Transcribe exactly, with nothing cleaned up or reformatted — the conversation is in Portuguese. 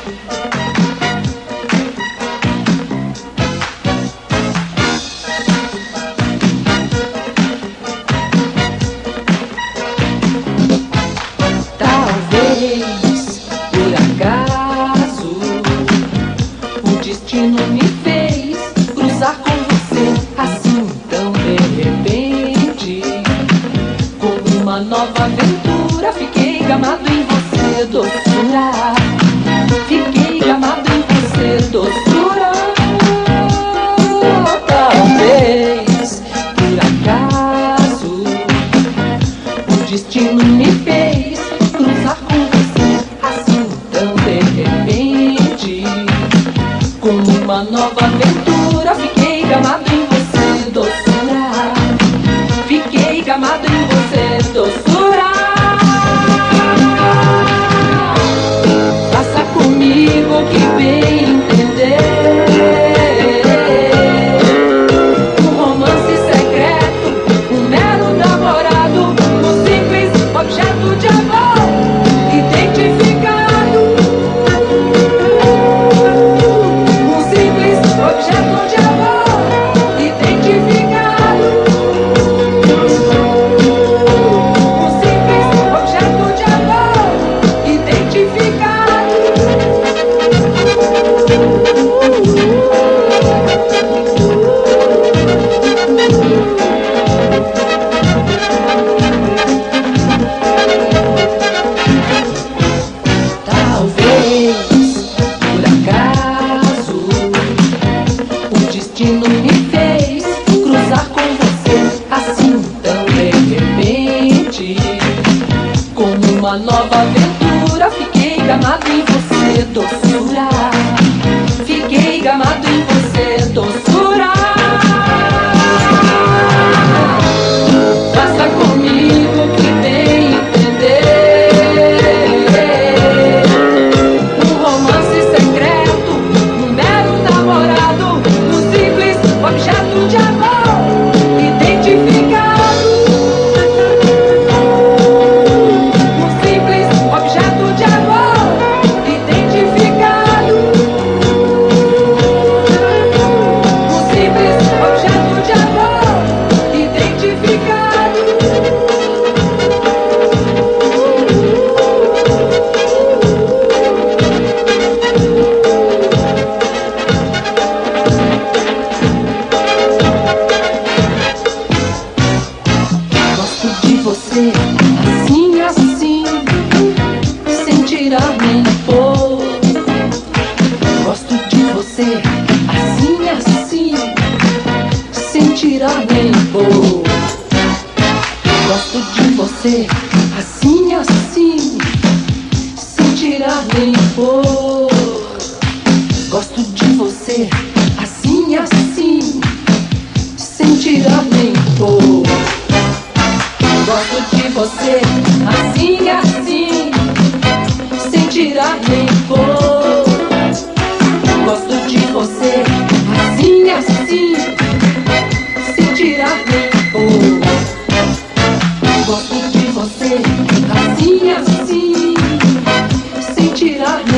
Talvez, por acaso, o destino me fez cruzar com você assim tão de repente. Com uma nova aventura, fiquei gamado em você, doçura. Fiquei gamado em você, doçura. Talvez, por acaso, o destino me fez cruzar com você assim tão de repente. Com uma nova aventura, fiquei gamado em você, doçura. Fiquei gamado em você, doçura. Faça comigo o que bem entender. Um romance secreto, um mero namorado, um simples objeto de amor identificado. Um simples objeto de amor identificado. Um simples objeto de amor identificado. Talvez, por acaso, o destino me fez cruzar com você assim tão de repente. Com uma nova aventura, fiquei gamado em você, doçura. Fiquei gamado em você, doçura. Faça comigo o que bem entender. Um romance secreto, um mero namorado, um simples objeto de amor identificado. Um simples objeto de amor identificado. Um simples objeto de amor identificado. Gosto de você assim, assim, sem tirar nem pôr. Gosto de você assim, assim, sem tirar nem pôr. Gosto de você assim, assim, sem tirar nem pôr. Gosto de você assim, assim, sem tirar nem pôr. Gosto de você assim, assim, sem tirar nem pôr. Gosto de você assim, assim, sem tirar nem pôr. Gosto de você assim, assim, sem tirar nem pôr.